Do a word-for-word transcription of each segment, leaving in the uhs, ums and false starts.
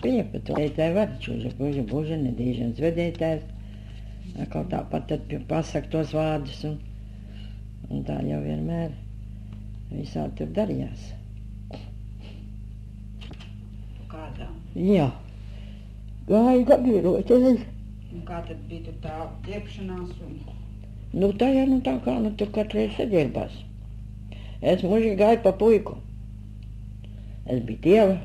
bija, bet teitai var, čuža, puža, buža, nedīšanas vedētājs. Kaut tāpat tad pasaka tos vārdus un, un tā jau vienmēr visādi tur darījās. Kādā? Jā, gāja gabiroties. Un kā tad bija tur tā ķepšanās un... Nu tā jau, nu tā kā, nu tur katreiz saģērbās. Es muži gāju pa puiku. Es biju tieva.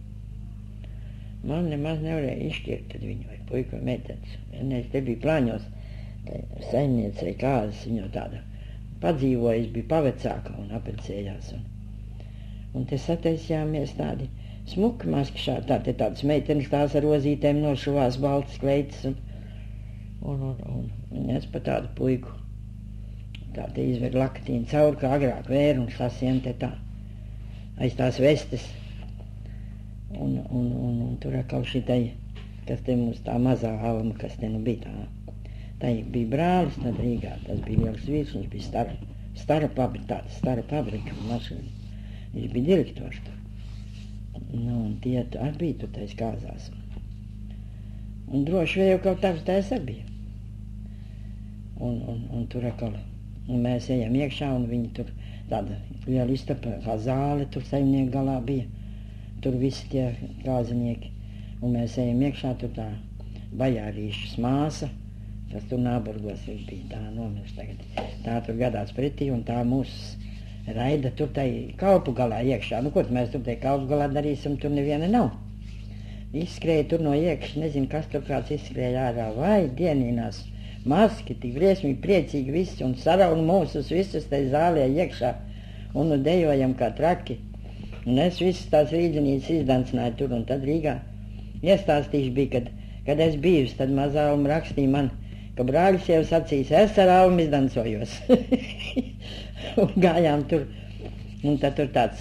Man nemaz nevarēja izšķirt tad viņu vai puiku vai meitenes. Es te biju plāņos, saimniecei kāzas, viņa tāda padzīvoja, es biju pavecāka un aprecējās. Un, un te sataisījāmies tādi smuki maskšā, tā te tādas meitenes tās ar rozītēm nošuvās baltas kleitas un, un, un, un, un es pa tādu puiku. Tā te izver lakatīnu cauri, kā agrāk vēru un sasiem te tā aiz tās vestes. Un, un, un, un tur atkal šitai, kas te mums tā mazā alma, kas te nu bija tā. Tā bija brālis, tad Rīgā, tas bija liels vīrs, viņš bija stara, stara pabrika, tāda stara pabrika mašīna. Viņš bija direktors tur. Nu, un tie arī bija tur tais kāzās. Un droši vien jau kaut tāds tais arī bija. Un, un, un tur atkal, un mēs ejam iekšā, un viņi tur tāda liela istapa, kā zāle tur saimnieku galā bija. Tur visi tie kāzinieki, un mēs ejam iekšā, tur tā bajārīšas māsa, kas tur Nāburgos bija, tā nomirst tagad. Tā tur gadās pretī, un tā mūs raida tur tai kalpu galā iekšā. Nu, ko mēs tur tai kalpu galā darīsim, tur neviena nav. Izskrēja tur no iekšas, nezinu, kas tur kāds izskrēja ārā, vai dienīnās maski, tik briesmīgi priecīgi visi, un saraun mūsus visus tai zālē iekšā, un nu dejojam kā traki. Un es visas tās rīdzenītes izdancināju tur, un tad Rīgā iestāstīšu bija, kad, kad es biju, tad mazā Alma rakstīja man, ka brāļus jau sacīs, es ar Almu izdancojos. Un gājām tur, un tad tur tāds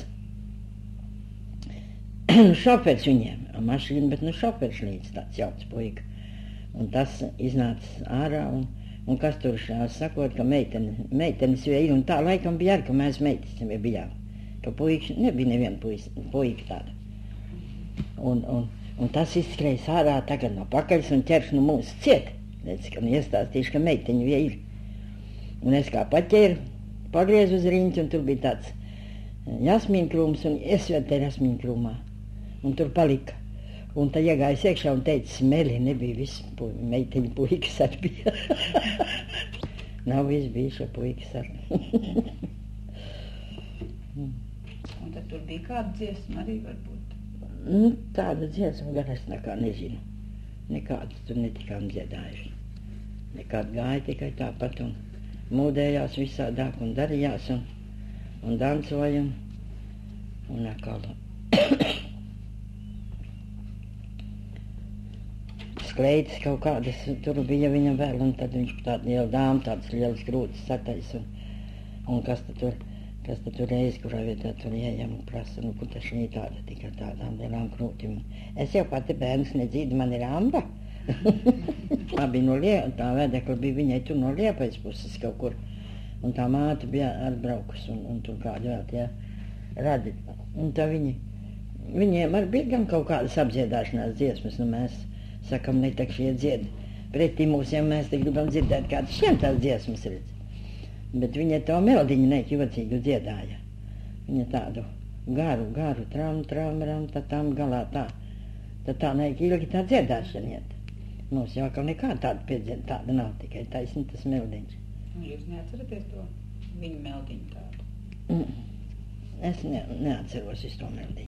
šofers viņiem, mašīna, bet nu šofers līdz tāds jauts puika. Un tas iznāca ārā, un, un kas tur šās sakot, ka meiteni, meitenes jau ir, un tā laikam bija arī, ka mēs meitas jau bijām. Ka puika, nebija neviena puika tāda. Un, un, un tas izskrējas ārā tagad no pakaļas un ķers no mūsu ciet. Es kam iestāstīšu, ka meiteņi jau ir. Un es kā paķēru, pagriezu uz riņķi, un tur bija tāds jasmīna krūms, un iesvērt te jasmīna krūmā. Un tur palika. Un tad iegājis iekšā un teica, smeli, nebija viss pu, meiteņi puikas arī bija. Nav viss bija šo puikas arī. Un tad tur bija kāda dziesma arī varbūt? Nu, tāda dziesma gan es nekā nezinu. Nekādas tur netikām dziedājuši. Nekāda gāja tikai tāpat un mūdējās visādāk un darījās un, un dancoja un, un atkal. Skleitas kaut kādas tur bija viņam vēl, un tad viņš tāda liela dāma, tādas lielas grūtas satais un, un kas tad tur, kas tad tur reiz, kurā vietā tur ieejam un prasa, nu, kur tas šī tāda tikai tādām lielām krūtīm. Es jau pati bērns nedzīdu, man ir amba. Tā bija no Liepa, tā vedekla bija viņai tur no Liepais puses kaut kur, un tā māte bija atbraukus, un, un tur kādi vēl tie radi. Un tā viņi, viņiem arī bija gan kaut kādas apdziedāšanās dziesmas, nu mēs sakam, ne tak šie dziedi. Pretī mums, ja mēs te gribam dzirdēt, kādas šiem tās dziesmas redz. Bet viņa to meldiņu neki jocīgu dziedāja. Viņa tādu garu, garu, tram, tram, ram, tā tam galā tā. Tad tā neki ilgi tā dziedāšana iet. Mums jau kaut nekā tāda piedzied, tāda nav, tikai taisni tas meldiņš. Un jūs neatceraties to viņu meldiņu tādu? Mm. Es ne, neatceros visu to meldiņu.